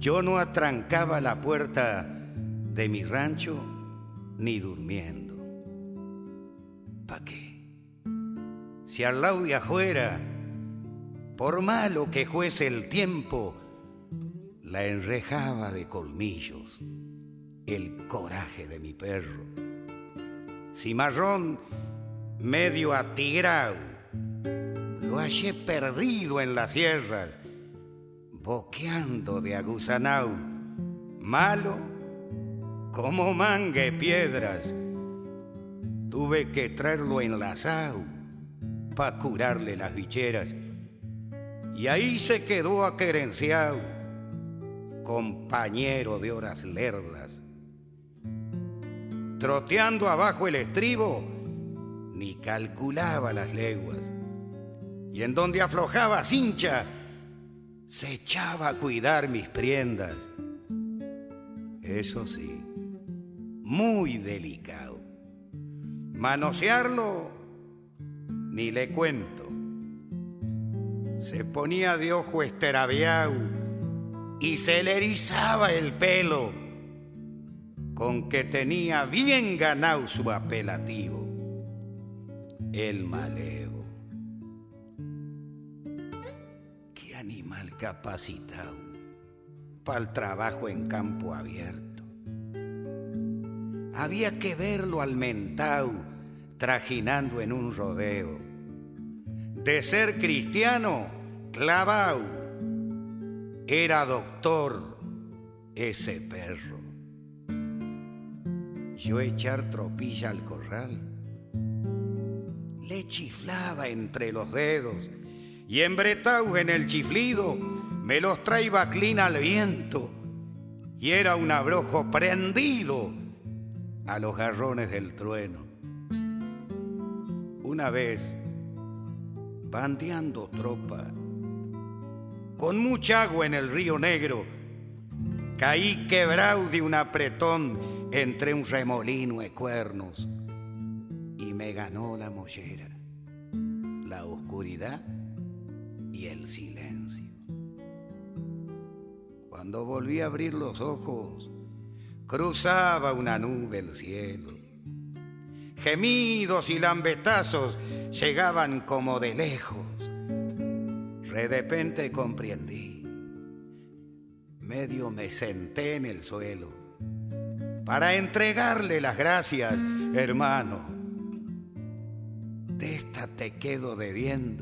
Yo no atrancaba la puerta de mi rancho ni durmiendo. ¿Pa' qué? Si al lado de afuera, por malo que fuese el tiempo, la enrejaba de colmillos el coraje de mi perro. Cimarrón medio atigrao, lo hallé perdido en las sierras, boqueando de aguzanao, malo como mangue piedras. Tuve que traerlo enlazado pa' curarle las bicheras, y ahí se quedó aquerenciado, compañero de horas lerdas. Troteando abajo el estribo, ni calculaba las leguas, y en donde aflojaba cincha, se echaba a cuidar mis prendas. Eso sí, muy delicado. Manosearlo, ni le cuento. Se ponía de ojo esterabiao y se le erizaba el pelo, con que tenía bien ganado su apelativo, el malevo. Qué animal capacitado para el trabajo en campo abierto. Había que verlo al mentao trajinando en un rodeo. De ser cristiano, clavao. Era doctor ese perro. Yo echar tropilla al corral, le chiflaba entre los dedos, y embretao en el chiflido me los traía clin al viento, y era un abrojo prendido a los garrones del trueno. Una vez, bandeando tropa, con mucha agua en el río Negro, caí quebrao de un apretón entre un remolino de cuernos, y me ganó la mollera, la oscuridad y el silencio. Cuando volví a abrir los ojos, cruzaba una nube el cielo. Gemidos y lambetazos llegaban como de lejos. De repente comprendí. Medio me senté en el suelo para entregarle las gracias. Hermano, de esta te quedo debiendo.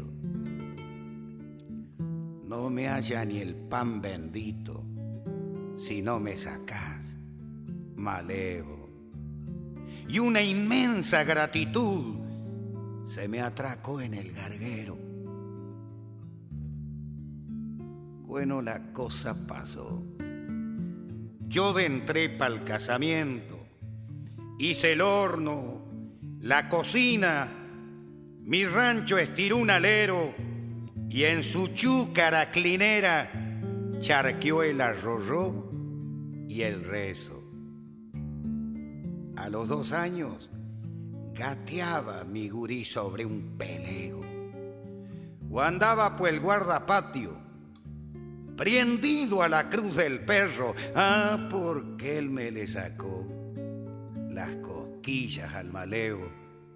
No me halla ni el pan bendito si no me sacás, malevo. Y una inmensa gratitud se me atracó en el garguero. Bueno, la cosa pasó. Yo entré pa'l casamiento, hice el horno, la cocina, mi rancho estiró un alero y en su chúcara clinera charqueó el arroyo y el rezo. A los 2 años gateaba mi gurí sobre un pelego, o andaba por el guardapatio prendido a la cruz del perro. Porque él me le sacó las cosquillas al malevo.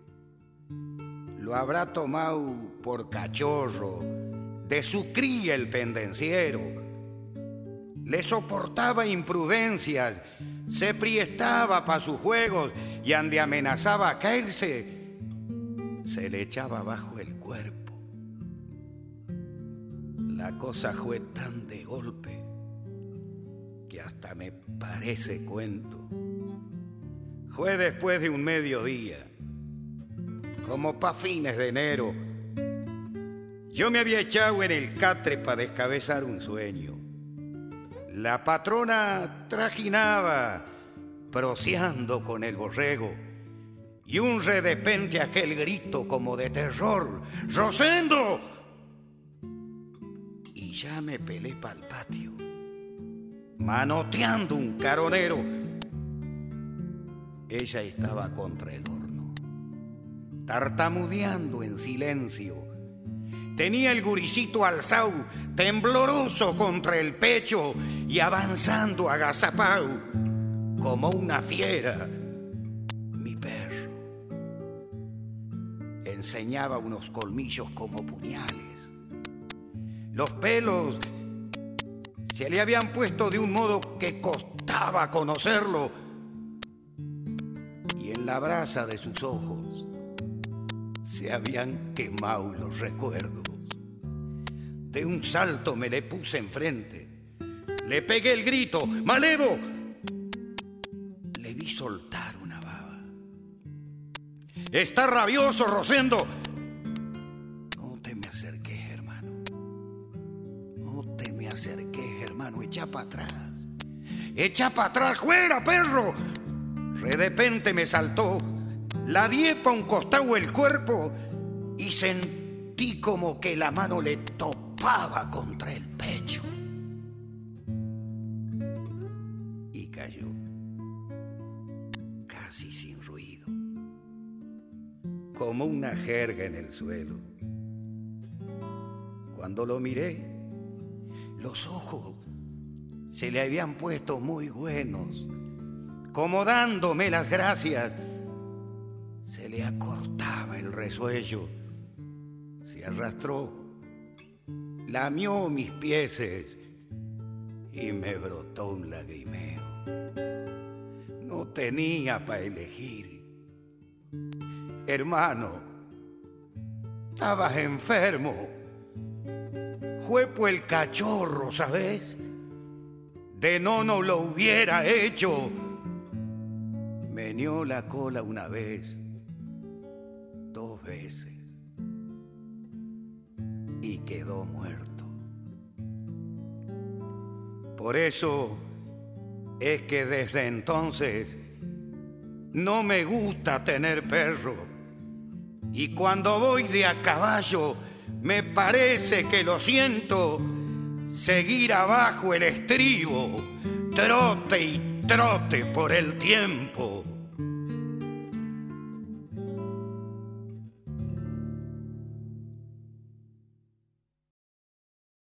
Lo habrá tomado por cachorro de su cría el pendenciero. Le soportaba imprudencias, se priestaba pa' sus juegos, y ande amenazaba a caerse, se le echaba bajo el cuerpo. La cosa fue tan de golpe que hasta me parece cuento. Fue después de un mediodía, como pa' fines de enero. Yo me había echado en el catre pa' descabezar un sueño. La patrona trajinaba, proseando con el borrego, y un de repente aquel grito como de terror: ¡Rosendo! Y ya me pelé pa'l patio, manoteando un caronero. Ella estaba contra el horno, tartamudeando en silencio. Tenía el guricito alzado, tembloroso contra el pecho, y avanzando agazapao como una fiera, mi perro enseñaba unos colmillos como puñales. Los pelos se le habían puesto de un modo que costaba conocerlo, y en la brasa de sus ojos se habían quemado los recuerdos. De un salto me le puse enfrente, le pegué el grito: ¡Malevo! Le vi soltar una baba. ¡Está rabioso, Rosendo! No te me acerques, hermano. No te me acerques, hermano. Echa para atrás. ¡Echa para atrás! ¡Fuera, perro! De repente me saltó, la di pa' un costado el cuerpo y sentí como que la mano le topaba contra el pecho. Y cayó, casi sin ruido, como una jerga en el suelo. Cuando lo miré, los ojos se le habían puesto muy buenos, como dándome las gracias. Se le acortaba el resuello, se arrastró, lamió mis pieses y me brotó un lagrimeo. No tenía para elegir. Hermano, estabas enfermo. Fue por el cachorro, ¿sabes? De no lo hubiera hecho. Meneó la cola una vez, 2 veces, y quedó muerto. Por eso es que desde entonces no me gusta tener perro, y cuando voy de a caballo me parece que lo siento seguir abajo el estribo, trote y trote por el tiempo.